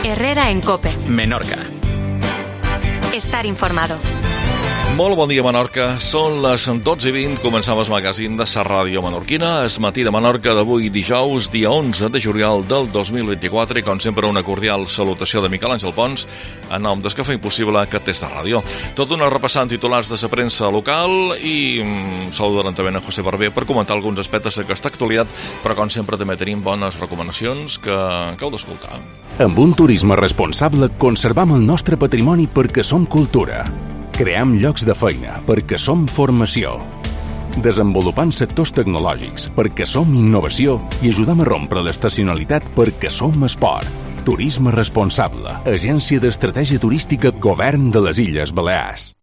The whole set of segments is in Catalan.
Herrera en COPE. Menorca. Estar informado. Molt bon dia, Menorca. Són les 12:20, començava el magazín de la ràdio menorquina. El matí de Menorca d'avui, dijous, dia 11 de juliol del 2024, i com sempre una cordial salutació de Miquel Àngel Pons en nom del que fa impossible aquesta ràdio. Tot una repassant titulars de la premsa local i saludarem també a José Barber per comentar alguns aspectes d'aquesta actualitat, però com sempre també tenim bones recomanacions que heu d'escoltar. Amb un turisme responsable conservam el nostre patrimoni perquè som cultura. Cream llocs de feina perquè som formació. Desenvolupant sectors tecnològics perquè som innovació i ajudem a rompre l'estacionalitat perquè som esport. Turisme responsable. Agència d'Estratègia Turística Govern de les Illes Balears.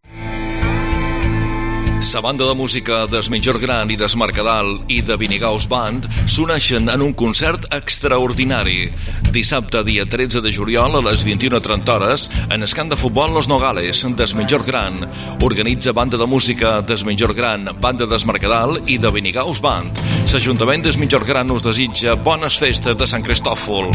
La banda de música des Menjor Gran i des Mercadal i de Vinigaus Band s'uneixen en un concert extraordinari. Dissabte, dia 13 de juliol, a les 21:30 hores, en el camp de futbol Los Nogales, des Menjor Gran. Organitza banda de música des Menjor Gran, banda des Mercadal i de Vinigaus Band. L'Ajuntament des Menjor Gran us desitja bones festes de Sant Cristòfol.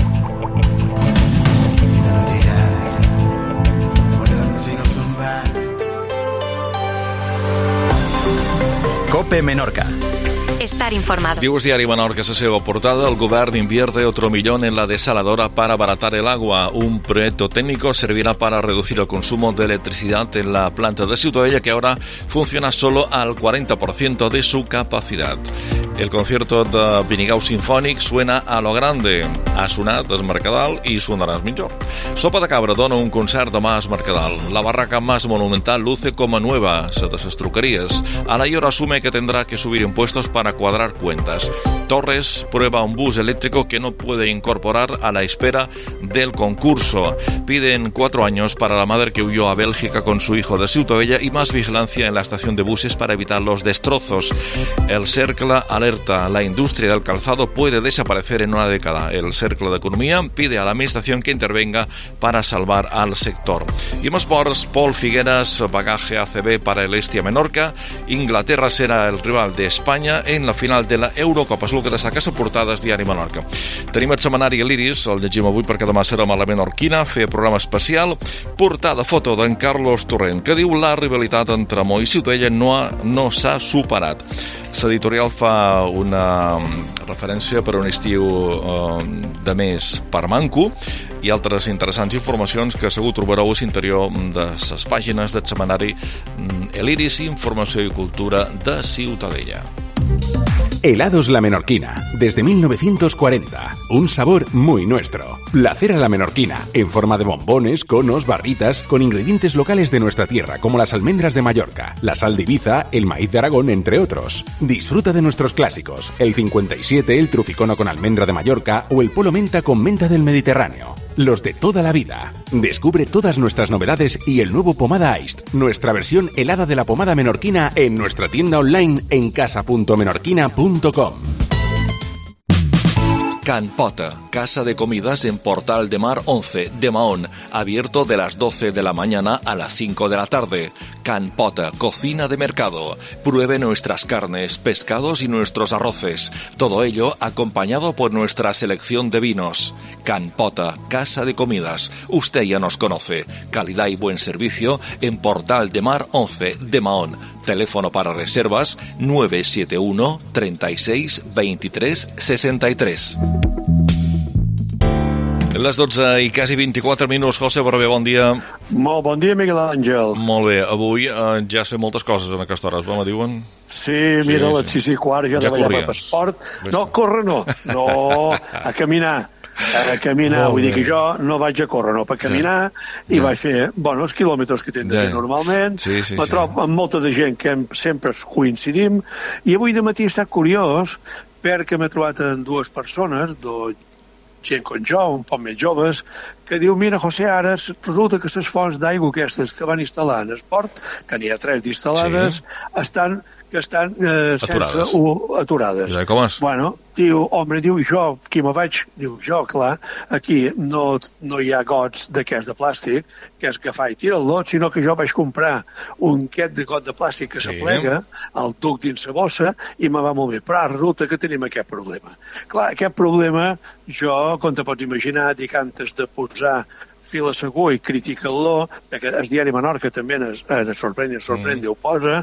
COPE Menorca. Estar informado. Diu el diari Menorca a la seva portada: el govern invierte otro millón en la desaladora para abaratar el agua. Un proyecto técnico servirá para reducir el consumo de electricidad en la planta de Ciutadella, que ahora funciona solo al 40% de su capacidad. El concierto de Vinigau Sinfònic suena a lo grande. Ha sonat al Mercadal i sonarà al Menjor. Sopa de Cabra dona un concert demà al Mercadal. La barraca más monumental luce como nueva, se de las truquerías. Alayor asume que tendrá que subir impuestos para cuadrar cuentas. Torres prueba un bus eléctrico que no puede incorporar a la espera del concurso. Piden 4 años para la madre que huyó a Bélgica con su hijo de Ciutadella y más vigilancia en la estación de buses para evitar los destrozos. El Cercle alerta: la industria del calzado puede desaparecer en una década. El Cercle de Economía pide a la administración que intervenga para salvar al sector. Y en esports, Pol Figueras, bagaje ACB para el Estia Menorca. Inglaterra será el rival de España en la final de la Eurocopa. És el que destaca a portades diari Menorca. Tenim el setmanari l'Iris, el llegim avui perquè demà serà a la Menorquina, fer programa especial. Portada foto d'en Carlos Torrent, que diu: la rivalitat entre Mo i Ciutadella no s'ha superat. L'editorial fa una referència per a un estiu de més per manco i altres interessants informacions que segur trobareu a l'interior de les pàgines del setmanari l'Iris, Informació i Cultura de Ciutadella. Helados La Menorquina, desde 1940. Un sabor muy nuestro. Placer a la menorquina, en forma de bombones, conos, barritas, con ingredientes locales de nuestra tierra, como las almendras de Mallorca, la sal de Ibiza, el maíz de Aragón, entre otros. Disfruta de nuestros clásicos, el 57, el truficono con almendra de Mallorca o el polo menta con menta del Mediterráneo. Los de toda la vida. Descubre todas nuestras novedades y el nuevo Pomada Iced, nuestra versión helada de la pomada menorquina, en nuestra tienda online en casa.menorquina.com. Can Pota, casa de comidas en Portal de Mar 11 de Mahón, abierto de las 12 de la mañana a las 5 de la tarde. Can Pota, cocina de mercado. Pruebe nuestras carnes, pescados y nuestros arroces. Todo ello acompañado por nuestra selección de vinos. Can Pota, casa de comidas. Usted ya nos conoce. Calidad y buen servicio en Portal de Mar 11 de Mahón. Teléfono para reservas 971 36 23 63. Les 12 i quasi 24 minuts. José Barber, bon dia. Molt bon dia, Miguel Àngel. Molt bé, avui ja has fet moltes coses en aquesta hora, me diuen? Sí, mira, a les 6:15 ja treballava per esport. No, córrer no, a caminar. Vull dir que jo no vaig a córrer, no, per caminar, i vaig fer els quilòmetres que tinc de fer normalment. Me trobo amb molta de gent que sempre coincidim, i avui de matí he estat curiós perquè m'he trobat amb dues persones, gent com jo, un poc més joves, que diu: mira, José, ara resulta que les fonts d'aigua aquestes que van instal·lar en el port, que n'hi ha 3 d'instal·lades, estan sense aturades. Ja, com és? Bueno, diu, jo, qui me vaig, diu, jo, clar, aquí no hi ha gots d'aquests de plàstic, que és agafar i tirar-lo, sinó que jo vaig comprar un quet de got de plàstic que s'aplega, el duc dins la bossa, i me va molt bé. Però ara resulta que tenim aquest problema. Clar, aquest problema, jo, com te pots imaginar, dic, antes de posar fil a segur i criticar-lo, perquè el diari Menorca també en Sorprende ho posa,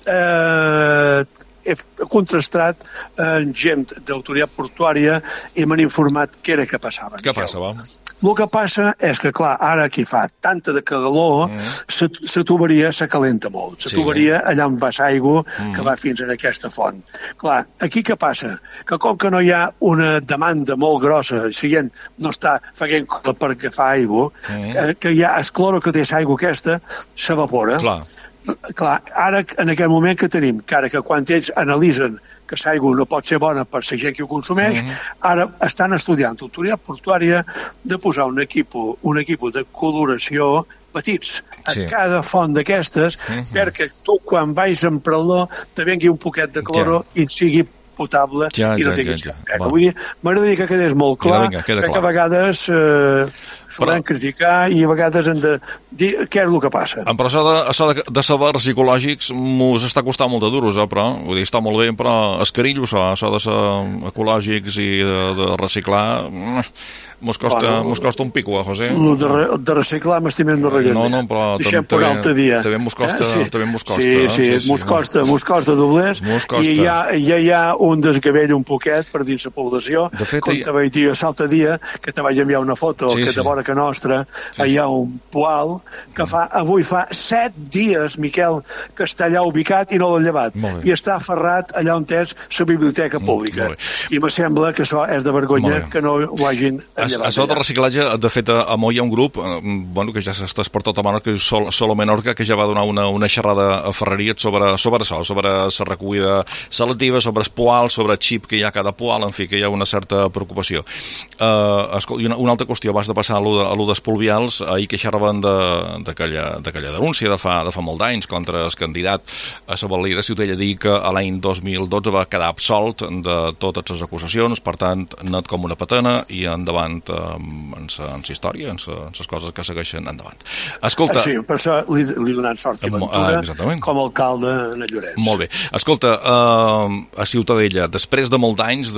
he contrastat amb gent d'autoritat portuària i m'han informat què era que passava. Què passava? El que passa és que, clar, ara aquí fa tanta de calor, la tuberia se calenta molt. La tuberia allà on va l'aigua que va fins en aquesta font. Clar, aquí què passa? Que com que no hi ha una demanda molt grossa, la gent no està fent per agafar aigua, que ja el cloro que té l'aigua aquesta s'evapora. Clar, ara, en aquest moment que tenim, que ara que quan ells analitzen que l'aigua no pot ser bona per la gent que ho consumeix, ara estan estudiant l'autoritat portuària de posar un equip de coloració petits a cada font d'aquestes perquè tu quan vais a emprar-lo te vengui un poquet de cloro i sigui potable i no tinguis cap pega. Vull dir, m'agradaria que quedés molt clar, perquè a vegades s'ho han de criticar i a vegades han de dir què és el que passa. Però això de sabers psicològics mos està costant molt de duros, però vull dir, està molt bé, però escarillo això de ser ecològics i de reciclar mos costa un pico, José. De reciclar m'estimem no regallar. No, però també mos costa. Sí, mos costa doblers i ja hi ha un desgavell un poquet per dins la població. Com te vaig dir l'altre dia, que te vaig enviar una foto, que de vora que nostra hi ha un poal que avui fa 7 dies, Miquel, que està allà ubicat i no l'ha llevat. I està aferrat allà on és la biblioteca pública. I me sembla que això és de vergonya que no ho hagin llevat. Això de reciclatge, de fet, a Moll hi ha un grup que ja s'està per tota Menorca, que és Solo Menorca, que ja va donar una xerrada a Ferreries sobre això, sobre la recollida selectiva, sobre el poal, sobre el xip que hi ha a cada poal, en fi, que hi ha una certa preocupació. I una altra qüestió, abans de passar a lo dels pluvials, ahir que xerraven d'aquella denúncia de fa molt d'anys contra el candidat a la batllia de Ciutadella, dir que l'any 2012 va quedar absolt de totes les acusacions, per tant, net com una patena i endavant en la història, en les coses que segueixen endavant. Escolta... Sí, per això li donant sort i ventura com a alcalde en el Llorenç. Molt bé. Escolta, a Ciutadella, després de molts anys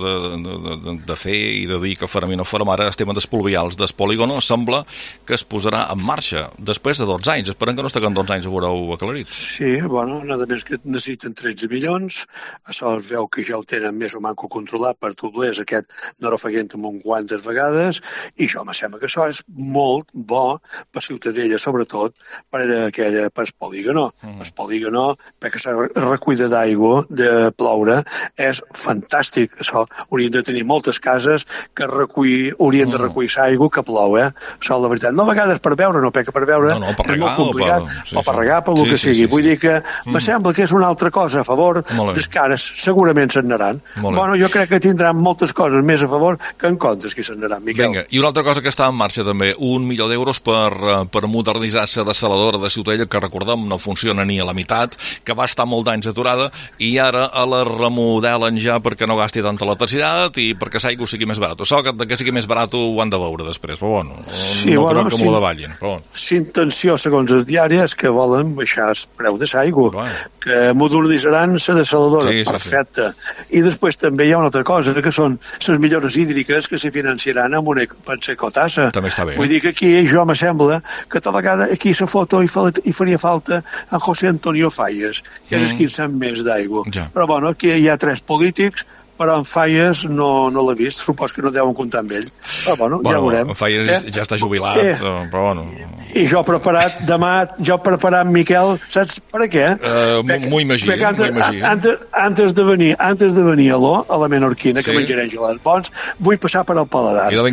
de fer i de dir que farem i no farem, ara el tema dels pluvials del polígono sembla que es posarà en marxa després de 12 anys. Esperem que no estiguen 12 anys a veure-ho aclarit. Sí, bueno, nada més que necessiten 13 milions, això es veu que ja ho tenen més o manco controlat per doblers aquest Norofagent amb un quantes vegades, i això me sembla que això és molt bo per Ciutadella, sobretot per el polígono. El polígono, perquè la recollida d'aigua de ploure és fantàstic. Això haurien de tenir moltes cases que haurien de recollir l'aigua que plou, Això, la veritat. No a vegades per veure, no perquè per veure és molt complicat, o per regar, per el que sigui. Vull dir que me sembla que és una altra cosa a favor dels cares. Segurament se'n anaran. Bueno, jo crec que tindran moltes coses més a favor que en comptes que se'n anaran, Miquel. Vinga, i una altra cosa que està en marxa també, 1 milió d'euros per modernitzar la dessaladora de Ciutadella, que recordem no funciona ni a la meitat, que va estar molt d'anys aturada, i ara la remodelen ja perquè no gasti tanta electricitat i perquè l'aigua sigui més barat. Això que sigui més barat ho han de veure després, però bueno, no crec que m'ho davallin. L'intenció, segons els diaris, que volen baixar el preu de l'aigua, que modernitzaran la dessaladora, perfecte. I després també hi ha una altra cosa, que són les millores hídriques que se financiaran amb una ecotassa. També està bé. Vull dir que aquí jo me sembla que tal vegada aquí la foto hi faria falta a José Antonio Falles, que és el que en sap més d'aigua. Però bueno, aquí hi ha 3 polítics, però en Falles no l'he vist, supos que no deuen comptar amb ell. Però bueno, ja veurem. En Falles ja està jubilat, però bueno. I jo preparat, demà, Miquel, saps per què? M'ho imagino. Antes de venir a la Menorquina, que menjarem gelats bons, vull passar per al Paladar.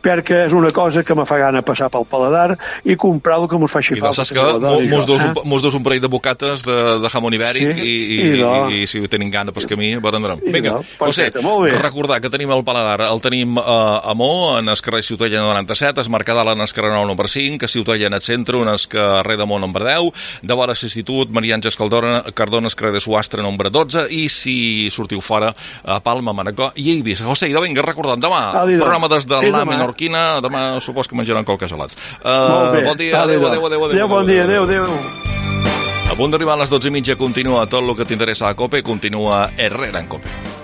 perquè és una cosa que me fa gana passar pel paladar i comprar el que mos faci falta. I saps que mos dus un parell de bocates de jamón ibèric i si ho tenim gana pel camí, vendrem. Vinga, José, recordar que tenim el paladar, el tenim a Mo, en el carrer Ciutadella 97, es Mercadal en el carrer 9 número 5, a Ciutadella en el centre, en el carrer de Mo número 10, de vora l'Institut Maria Àngels Cardona, el carrer de Suastre número 12, i si sortiu fora a Palma, Manacor i Eivissa. José, idò, vinga, recordant, demà, programa des de la Menorquina, demà supos que menjaran qualque gelat. Bon dia, adéu. Bon dia, adéu. A punt d'arribar a les 12:30 continua tot el que t'interessa a COPE, continua Herrera en COPE.